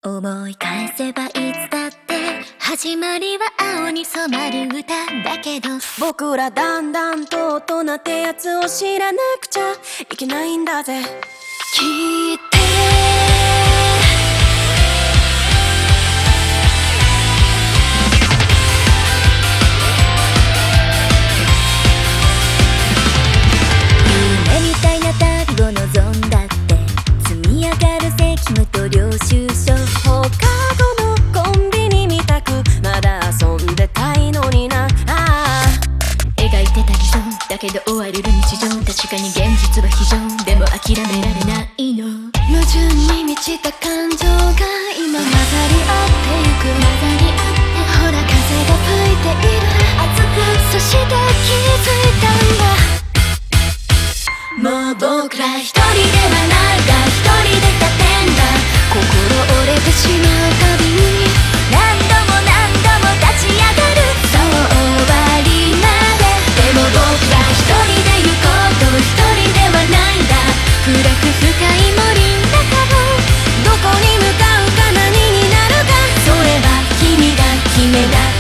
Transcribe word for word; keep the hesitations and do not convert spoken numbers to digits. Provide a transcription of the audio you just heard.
思い返せばいつだって始まりは青に染まる歌だけど、 僕らだんだんと大人ってやつを知らなくちゃいけないんだぜ。 聞いて夢みたいな旅を望んだって積み上がる責務と領収書、 放課後のコンビニみたくまだ遊んでたいのにな。あ描いてた理想だけど追われる日常、確かに現実は非常でも諦められないの。 矛盾に満ちた感情が今混ざり合ってゆく。 混ざり合ってほら風が吹いている。 熱くそして気づいたんだ。もう僕ら一人ではないが一人で立てんだ。心折れてしまうたびに何度も何度も立ち上がる、 そう終わりまで。でも僕ら一人で行こうと一人ではないんだ。暗く深い森の中をどこに向かうか何になるか、それは君が決めな